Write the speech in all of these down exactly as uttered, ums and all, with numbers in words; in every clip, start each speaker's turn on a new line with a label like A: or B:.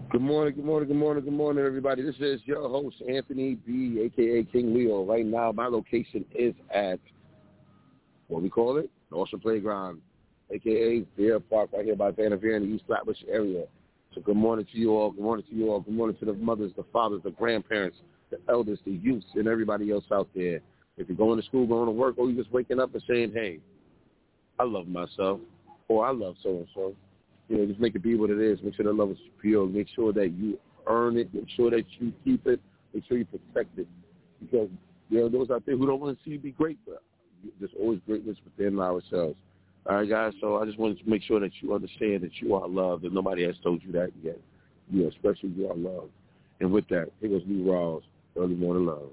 A: Good morning, good morning, good morning, good morning, everybody. This is your host, Anthony B., a k a. King Leo. Right now, my location is at, what we call it, the Ocean Playground, a k a. Deer Park, right here by Vanderveer in the East Flatbush area. So good morning to you all, good morning to you all, good morning to the mothers, the fathers, the grandparents, the elders, the youths, and everybody else out there. If you're going to school, going to work, or you're just waking up and saying, hey, I love myself, or I love so-and-so. You know, just make it be what it is. Make sure that love is pure. Make sure that you earn it. Make sure that you keep it. Make sure you protect it. Because there are those out there who don't want to see you be great, but there's always greatness within ourselves. All right, guys, so I just wanted to make sure that you understand that you are loved, and nobody has told you that yet. You know, especially you are loved. And with that, here goes Lou Rawls, Early Morning Love.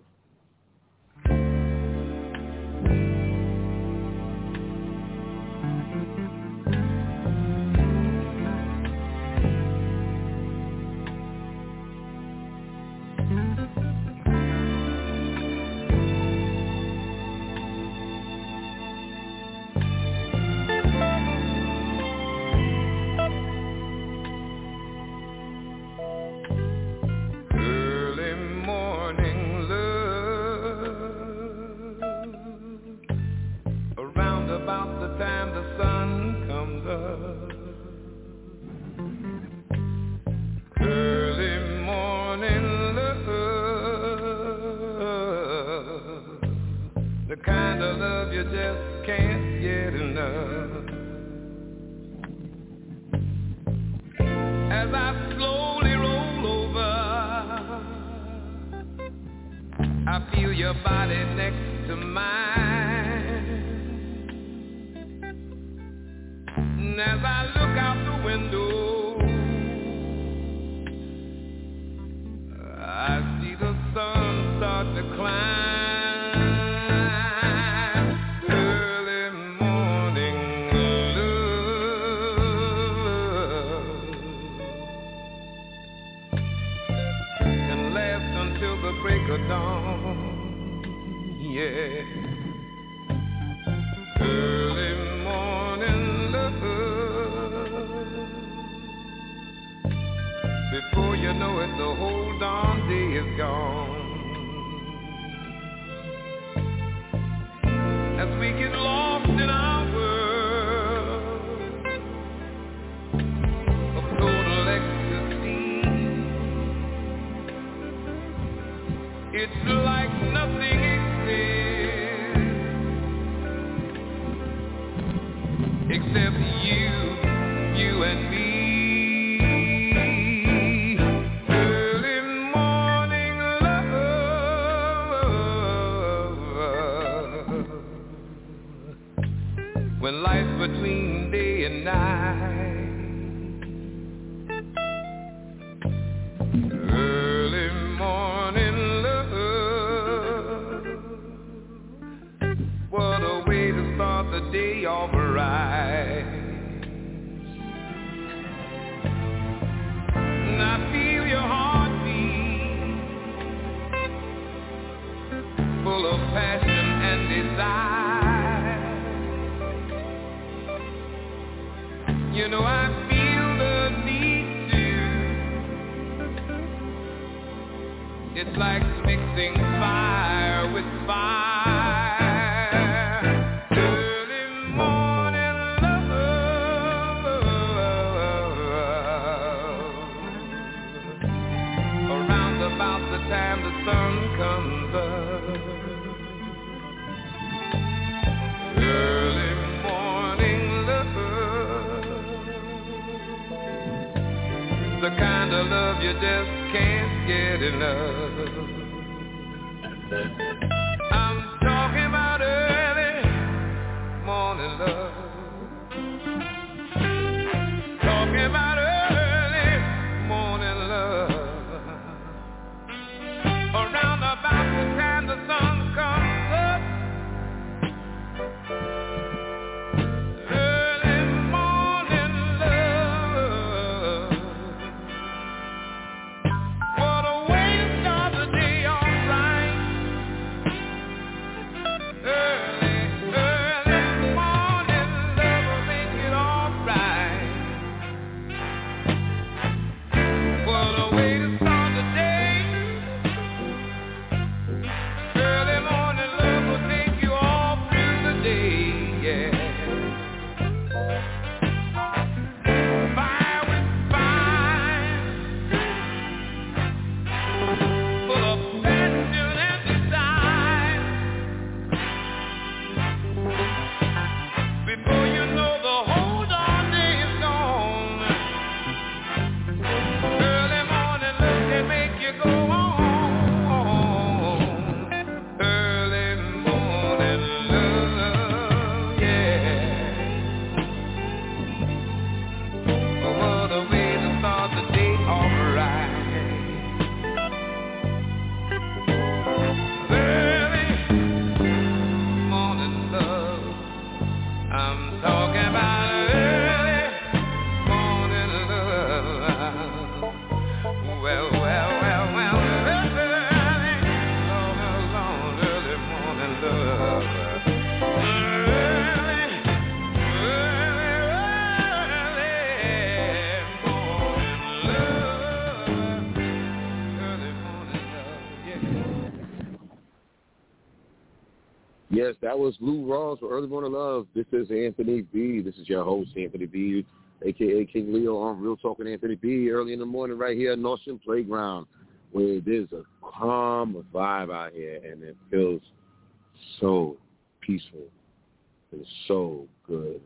A: Yes, that was Lou Rawls for Early Morning Love. This is Anthony B. This is your host, Anthony B, a k a. King Leo on Real Talk with Anthony B. Early in the morning right here at Nostrand Playground, where there's a calm vibe out here, and it feels so peaceful. It's so good.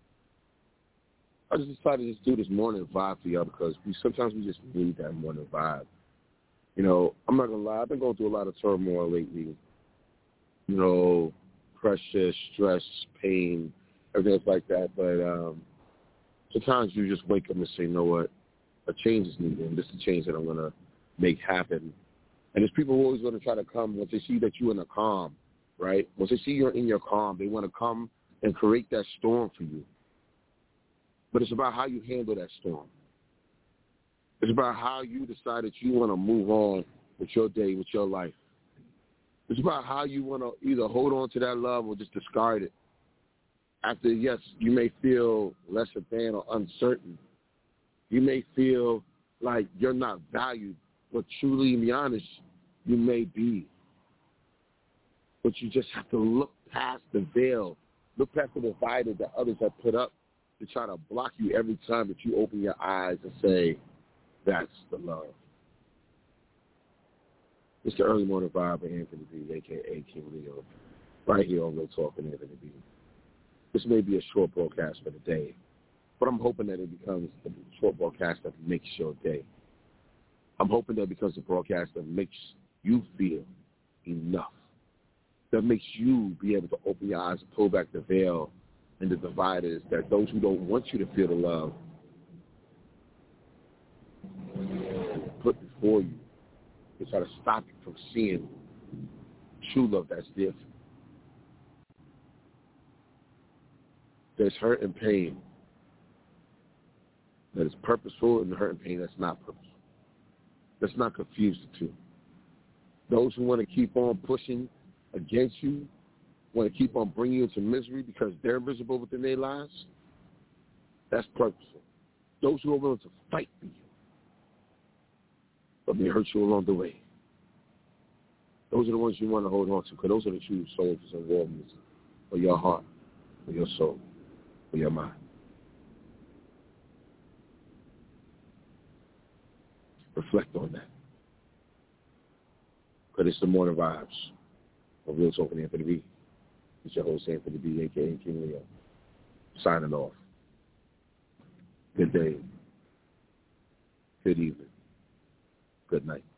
A: I just decided to just do this morning vibe for y'all because we sometimes we just need that morning vibe. You know, I'm not going to lie. I've been going through a lot of turmoil lately. You know, pressure, stress, pain, everything like that. But um, sometimes you just wake up and say, you know what, a change is needed, and this is a change that I'm going to make happen. And there's people who are always going to try to come once they see that you're in a calm, right? Once they see you're in your calm, they want to come and create that storm for you. But it's about how you handle that storm. It's about how you decide that you want to move on with your day, with your life. It's about how you want to either hold on to that love or just discard it. After, yes, you may feel lesser than or uncertain. You may feel like you're not valued, but truly, to be honest, you may be. But you just have to look past the veil, look past the divider that others have put up to try to block you every time that you open your eyes and say, that's the love. It's the Early Morning Vibe with Anthony B, a k a. King Leo, right here on Real Talk with Anthony B. This may be a short broadcast for the day, but I'm hoping that it becomes a short broadcast that makes your day. I'm hoping that it becomes a broadcast that makes you feel enough, that makes you be able to open your eyes and pull back the veil and the dividers that those who don't want you to feel the love put before you. They try to stop you from seeing true love that's there. There's hurt and pain that is purposeful and hurt and pain that's not purposeful. Let's not confuse the two. Those who want to keep on pushing against you, want to keep on bringing you into misery because they're miserable within their lives, that's purposeful. Those who are willing to fight for you, but may hurt you along the way, those are the ones you want to hold on to, because those are the true soldiers and warriors for your heart, for your soul, for your mind. Reflect on that. Because it's the morning vibes of Real Talk with Anthony B. It's your host, Anthony B, a k a. King Leo, signing off. Good day. Good evening. Good night.